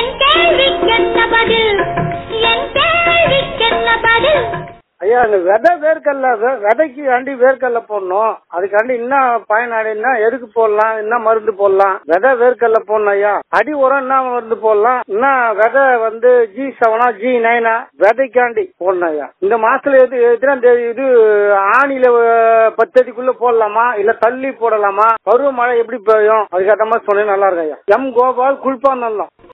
ஐயா, அந்த விதை வேர்க்கல்ல விதைக்கு ஆண்டி வேர்க்கல்ல போடணும். அதுக்காண்டி என்ன பயனாடினா எதுக்கு போடலாம், என்ன மருந்து போடலாம்? விதை வேர்க்கல்ல போடணும் ஐயா. அடி உரம் என்ன மருந்து போடலாம்? என்ன விதை வந்து G7 G9 விதைக்காண்டி போடணும் ஐயா. இந்த மாசத்துல எத்தனாம் தேதி இது ஆணில 10 தேதிக்குள்ள போடலாமா இல்ல தள்ளி போடலாமா? பருவ மழை எப்படி பெய்யும்? அதுக்கேற்ற மாதிரி சொன்னீங்க நல்லா இருக்கும் ஐயா. எம் கோபால் குல்பான்.